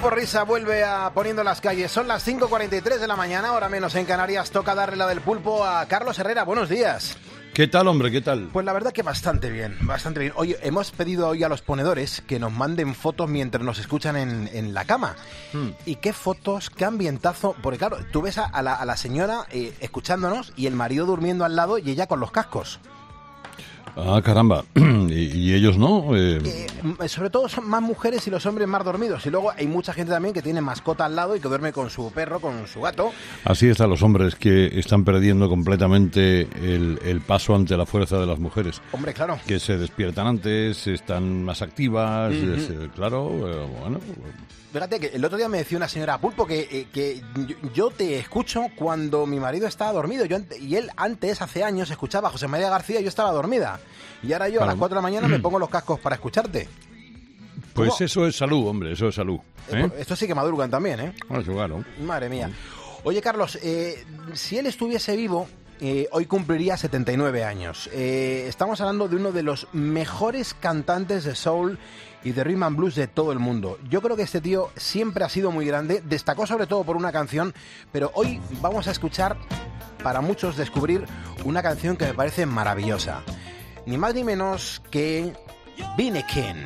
Grupo Risa vuelve a Poniendo las calles. Son las 5:43 de la mañana, hora menos en Canarias. Toca darle la del pulpo a Carlos Herrera. Buenos días. ¿Qué tal, hombre? ¿Qué tal? Pues la verdad que bastante bien, bastante bien. Oye, hemos pedido hoy a los ponedores que nos manden fotos mientras nos escuchan en la cama. Y qué fotos, qué ambientazo. Porque claro, tú ves a la señora escuchándonos y el marido durmiendo al lado y ella con los cascos. Ah, caramba. ¿Y ellos no? Sobre todo son más mujeres y los hombres más dormidos. Y luego hay mucha gente también que tiene mascota al lado y que duerme con su perro, con su gato. Así están los hombres que están perdiendo completamente el paso ante la fuerza de las mujeres. Hombre, claro. Que se despiertan antes, están más activas, claro, bueno. Fíjate que el otro día me decía una señora, Pulpo, que yo te escucho cuando mi marido estaba dormido. Y él antes, hace años, escuchaba a José María García y yo estaba dormida. Y ahora yo a las 4 de la mañana me pongo los cascos para escucharte. Pues ¿Cómo? eso es salud, hombre, eso es salud. Esto sí que madrugan también, ¿eh? Claro. Madre mía. Oye, Carlos, si él estuviese vivo, hoy cumpliría 79 años. Estamos hablando de uno de los mejores cantantes de soul y de rhythm and blues de todo el mundo. Yo creo que este tío siempre ha sido muy grande, destacó sobre todo por una canción, pero hoy vamos a escuchar, para muchos descubrir, una canción que me parece maravillosa. Ni más ni menos que B.B. King.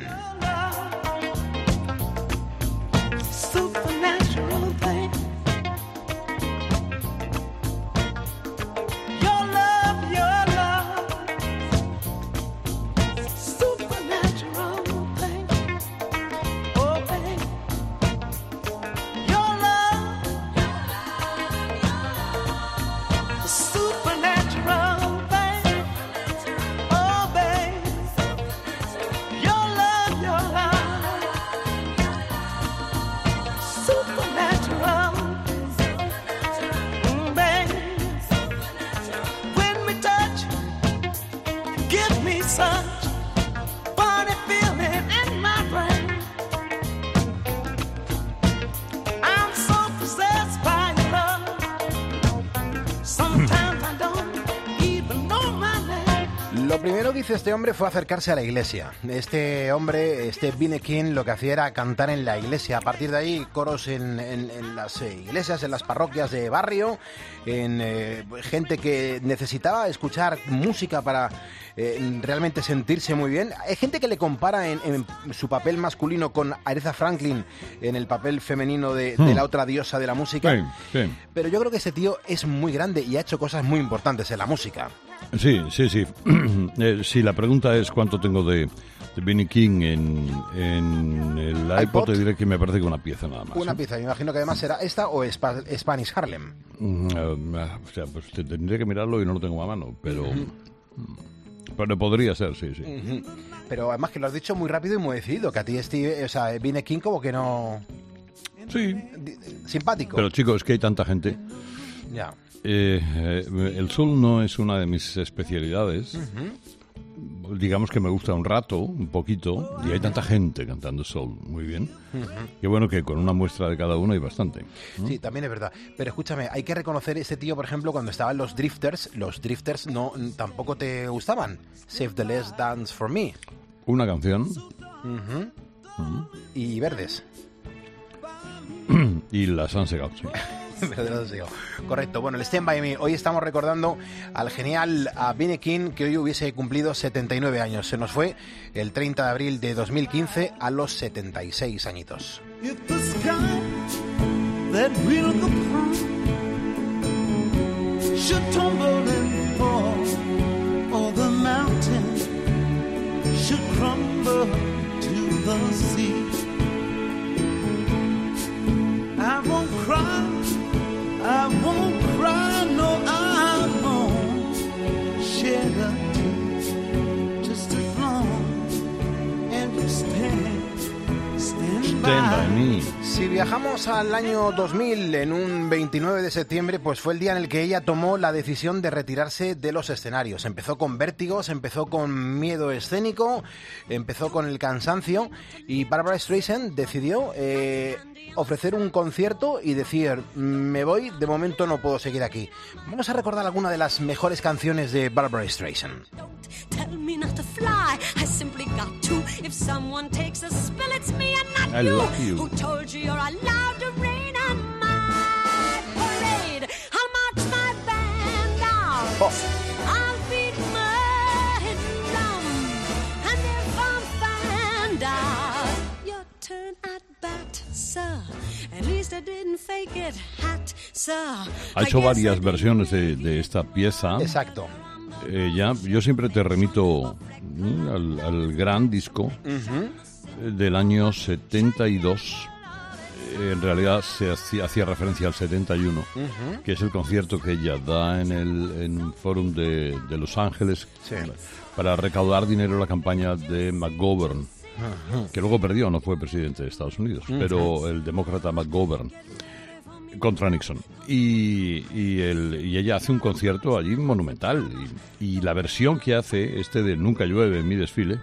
Lo primero que hizo este hombre fue acercarse a la iglesia. Este hombre, B.B. King, lo que hacía era cantar en la iglesia. A partir de ahí, coros en las iglesias, en las parroquias de barrio, en gente que necesitaba escuchar música para realmente sentirse muy bien. Hay gente que le compara en su papel masculino con Aretha Franklin en el papel femenino de la otra diosa de la música. Sí. Pero yo creo que este tío es muy grande y ha hecho cosas muy importantes en la música. Sí. Si la pregunta es cuánto tengo de B.B. King en el iPod, te diré que me parece que una pieza nada más. Una pieza, me imagino que además será esta o Spanish Harlem. O sea, pues tendría que mirarlo y no lo tengo a mano, pero podría ser, sí. Pero además que lo has dicho muy rápido y muy decidido, que a ti B.B. King como que no... Sí. Simpático. Pero chicos, es que hay tanta gente. Ya. El soul no es una de mis especialidades. Digamos que me gusta un rato, un poquito, y hay tanta gente cantando soul, muy bien. Qué bueno que con una muestra de cada uno hay bastante, ¿no? Sí, también es verdad. Pero escúchame, hay que reconocer este tío, por ejemplo, cuando estaban los Drifters no tampoco te gustaban. Save the Last Dance for Me. Una canción. Y Verdes. Y las han segado, sí. Correcto. Bueno, el Stand By Me. Hoy estamos recordando al genial B.B. King, que hoy hubiese cumplido 79 años. Se nos fue el 30 de abril de 2015 a los 76 añitos. I won't cry, no, I won't shed a tear, just as long as you stand by me. Si viajamos al año 2000, en un 29 de septiembre, pues fue el día en el que ella tomó la decisión de retirarse de los escenarios. Empezó con vértigos, empezó con miedo escénico, empezó con el cansancio, y Barbra Streisand decidió ofrecer un concierto y decir, me voy, de momento no puedo seguir aquí. Vamos a recordar alguna de las mejores canciones de Barbra Streisand. I love you. you're allowed to rain on my parade. I'll march my band out. I'll beat my drum. And if I'm found out, your turn at bat, sir. At least I didn't fake it, hat, sir. Ha hecho varias versiones de esta pieza. Exacto. Yo siempre te remito al gran disco del año 72. En realidad se hacía referencia al 71, que es el concierto que ella da en un fórum de Los Ángeles para recaudar dinero en la campaña de McGovern, que luego perdió, no fue presidente de Estados Unidos, pero el demócrata McGovern contra Nixon. Y ella hace un concierto allí monumental. Y la versión que hace de Nunca llueve en mi desfile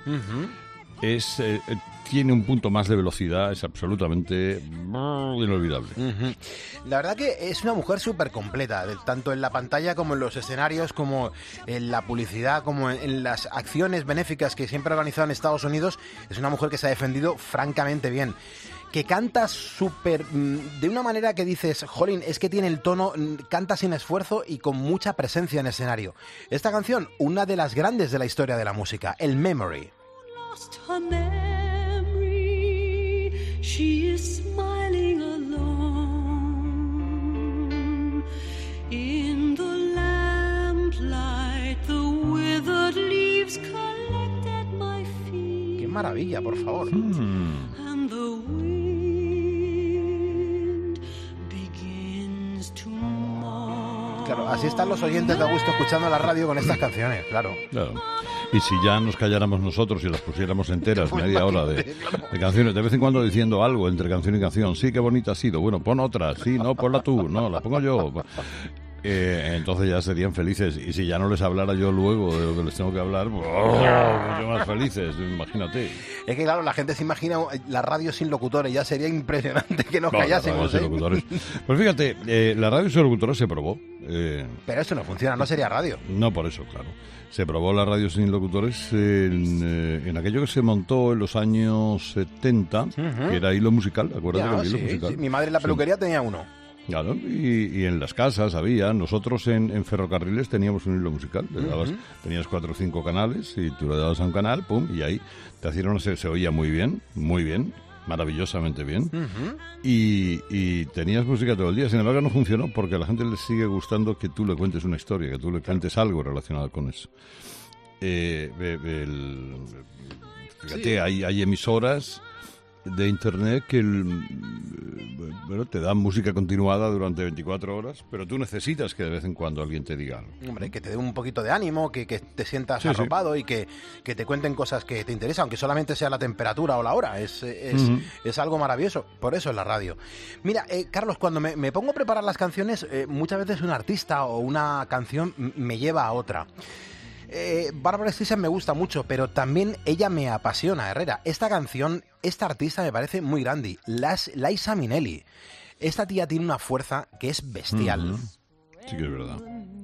tiene un punto más de velocidad, es absolutamente inolvidable. La verdad que es una mujer súper completa, tanto en la pantalla como en los escenarios, como en la publicidad, como en las acciones benéficas que siempre ha organizado en Estados Unidos. Es una mujer que se ha defendido francamente bien. Que canta súper, de una manera que dices, jolín, es que tiene el tono, canta sin esfuerzo y con mucha presencia en escenario. Esta canción, una de las grandes de la historia de la música, el Memory. Lost her memory, she is smiling alone. In the lamplight, the withered leaves collect at my feet. ¡Qué maravilla, por favor! And the wind begins to mourn. Claro, así están los oyentes de a gusto escuchando la radio con estas canciones, claro. Y si ya nos calláramos nosotros y las pusiéramos enteras, media hora de canciones, de vez en cuando diciendo algo entre canción y canción, sí, qué bonita ha sido, bueno, pon otra, sí, no, ponla tú, no, la pongo yo. Entonces ya serían felices. Y si ya no les hablara yo luego de lo que les tengo que hablar, mucho más felices, imagínate. Es que claro, la gente se imagina la radio sin locutores, ya sería impresionante que nos callásemos. Pues fíjate, la radio sin locutores se probó. Pero eso no funciona, no sería radio. No, por eso, claro. Se probó la radio sin locutores en aquello que se montó en los años 70, que era hilo musical, acuérdate del hilo musical. Sí. Mi madre en la peluquería tenía uno. Claro, y en las casas había, nosotros en ferrocarriles teníamos un hilo musical, tenías 4 o 5 canales y tú le dabas a un canal, pum, y ahí te hacían, se oía muy bien, maravillosamente bien, y tenías música todo el día. Sin embargo no funcionó porque a la gente le sigue gustando que tú le cuentes una historia, que tú le cantes algo relacionado con eso. Fíjate, hay emisoras de internet que te dan música continuada durante 24 horas, pero tú necesitas que de vez en cuando alguien te diga algo. Hombre, que te dé un poquito de ánimo, que te sientas arropado y que te cuenten cosas que te interesan, aunque solamente sea la temperatura o la hora. Es algo maravilloso. Por eso es la radio. Mira, Carlos, cuando me pongo a preparar las canciones, muchas veces un artista o una canción me lleva a otra. Barbra Streisand me gusta mucho, pero también ella me apasiona, Herrera. Esta canción, esta artista me parece muy grande. Liza Minnelli. Esta tía tiene una fuerza que es bestial. Sí que es verdad.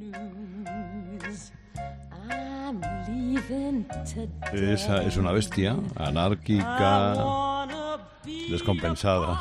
Esa es una bestia anárquica, descompensada,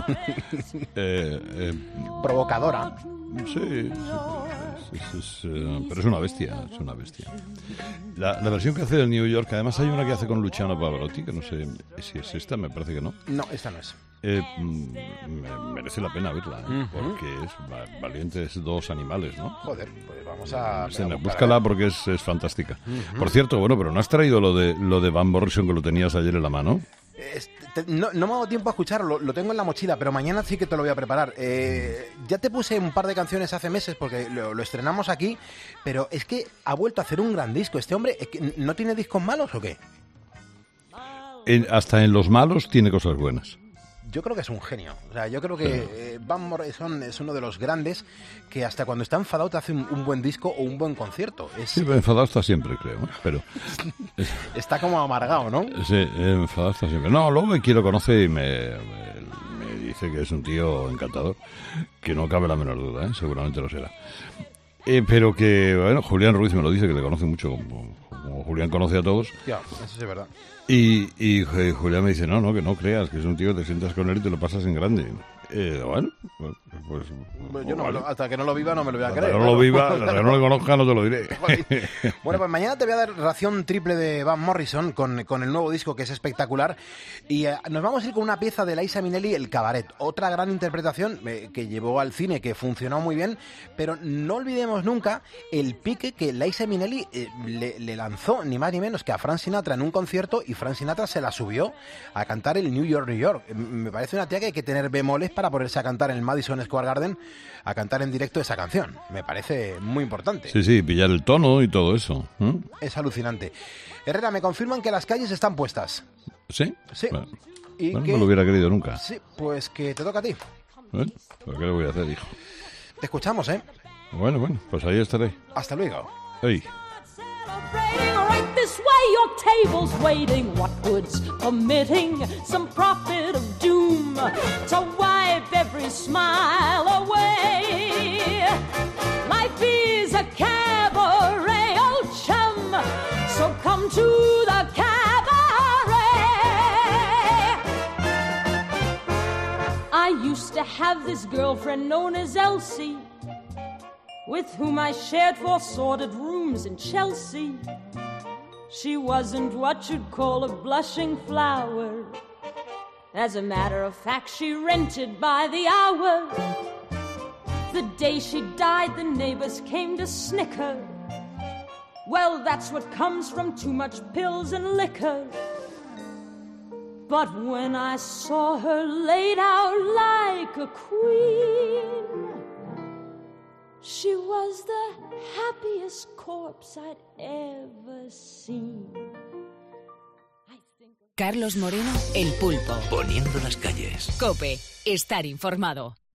provocadora. Sí, pero es una bestia, La versión que hace del New York, además hay una que hace con Luciano Pavarotti, que no sé si es esta, me parece que no. No, esta no es. Merece la pena verla, porque es valientes dos animales, ¿no? Joder, pues vamos a... Búscala porque es fantástica. Por cierto, bueno, pero ¿no has traído lo de Van Morrison que lo tenías ayer en la mano? No me ha dado tiempo a escucharlo, lo tengo en la mochila, pero mañana sí que te lo voy a preparar. Ya te puse un par de canciones hace meses porque lo estrenamos aquí, pero es que ha vuelto a hacer un gran disco. Este hombre, ¿no tiene discos malos o qué? Hasta en los malos tiene cosas buenas. Yo creo que es un genio. O sea, yo creo que Van Morrison es uno de los grandes que hasta cuando está enfadado te hace un buen disco o un buen concierto. Sí, pero enfadado está siempre, creo. Pero está como amargado, ¿no? Sí, enfadado está siempre. No, luego quien lo conoce y me dice que es un tío encantador, que no cabe la menor duda, seguramente lo será. Pero que, bueno, Julián Ruiz me lo dice, que le conoce mucho como como Julián conoce a todos. Ya, eso sí es verdad. Y Julián me dice, no, que no creas, que es un tío que te sientas con él y te lo pasas en grande. Bueno, pues Yo no vale. hasta que no lo viva no me lo voy a Hasta creer. que no lo viva, hasta que no lo conozca, no te lo diré. Bueno, pues mañana te voy a dar ración triple de Van Morrison con el nuevo disco, que es espectacular. Y nos vamos a ir con una pieza de Liza Minnelli, El Cabaret. Otra gran interpretación que llevó al cine, que funcionó muy bien. Pero no olvidemos nunca el pique que Liza Minnelli le lanzó, ni más ni menos que a Frank Sinatra en un concierto, y Frank Sinatra se la subió a cantar el New York, New York. Me parece una tía que hay que tener bemoles para ponerse a cantar en el Madison Square Garden, a cantar en directo esa canción. Me parece muy importante. Sí, pillar el tono y todo eso. Es alucinante. Herrera, me confirman que las calles están puestas. ¿Sí? Sí. Bueno, Y no que... me lo hubiera querido nunca. Sí, pues que te toca a ti. Bueno, ¿pero qué le voy a hacer, hijo? Te escuchamos, ¿eh? Bueno, pues ahí estaré. Hasta luego. Hey. Celebrating right this way, your table's waiting. What good's committing some prophet of doom to wipe every smile away? Life is a cabaret, old chum, so come to the cabaret. I used to have this girlfriend known as Elsie, with whom I shared 4 sordid rooms in Chelsea. She wasn't what you'd call a blushing flower. As a matter of fact, she rented by the hour. The day she died, the neighbors came to snicker. Well, that's what comes from too much pills and liquor. But when I saw her laid out like a queen, she was the happiest corpse I'd ever seen. Carlos Moreno, El Pulpo. Poniendo las calles. COPE. Estar informado.